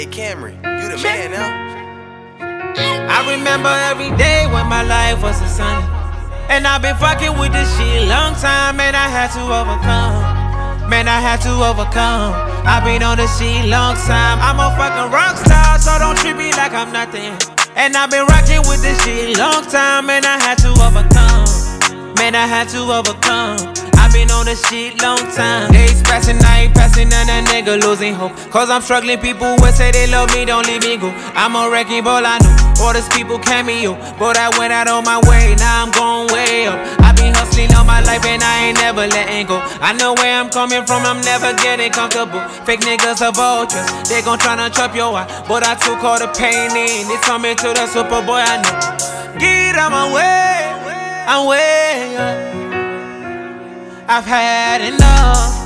Hey Cameron, you the man now. I remember every day when my life was a sunny. And I've been fucking with this shit long time, man, I had to overcome. Man, I had to overcome. I've been on this shit long time. I'm a fucking rock star, so don't treat me like I'm nothing. And I've been rocking with this shit long time, man, I had to overcome. Man, I had to overcome. I've been on this shit long time. Days passing, I ain't passing, and a nigga losing hope. Cause I'm struggling, people will say they love me, don't leave me go. I'm a wrecking ball, I know. All these people cameo, but I went out on my way, now I'm going way up. I've been hustling all my life and I ain't never letting go. I know where I'm coming from, I'm never getting comfortable. Fake niggas are vultures, they gon' tryna chop your eye. But I took all the pain in, it's coming to the Superboy, I know. Get out my way, I'm way up. I've had enough.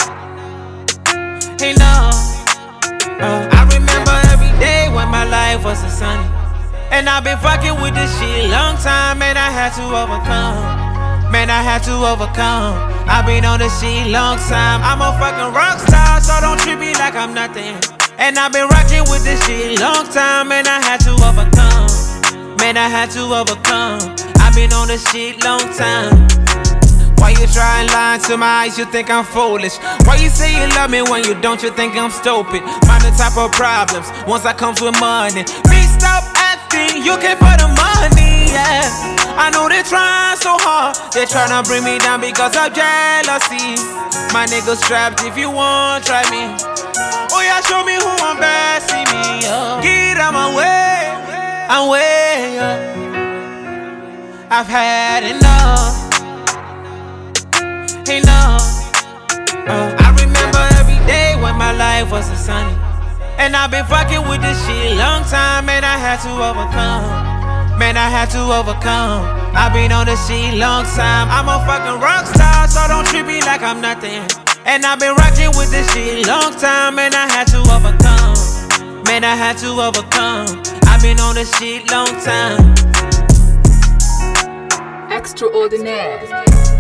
I remember every day when my life was a sunny. And I've been fucking with this shit long time, and I had to overcome. Man, I had to overcome. I've been on this shit long time. I'm a fucking rock star, so don't treat me like I'm nothing. And I've been rocking with this shit long time, and I had to overcome. Man, I had to overcome. I've been on this shit long time. Why you try and lie to my eyes, you think I'm foolish? Why you say you love me when you don't, you think I'm stupid? Mind the type of problems, once I comes with money. Please stop acting, you came for the money, yeah. I know they trying so hard, they tryna bring me down because of jealousy. My niggas trapped, if you want, try me. Oh yeah, show me who I'm best, see me, Get out my way, I'm way up. I've had enough. I remember every day when my life was a sunny. And I've been fucking with this shit long time, and I had to overcome. Man, I had to overcome. I've been on this shit long time. I'm a fucking rock star, so don't treat me like I'm nothing. And I've been rocking with this shit long time, and I had to overcome. Man, I had to overcome. I've been on this shit long time. Extraordinaire.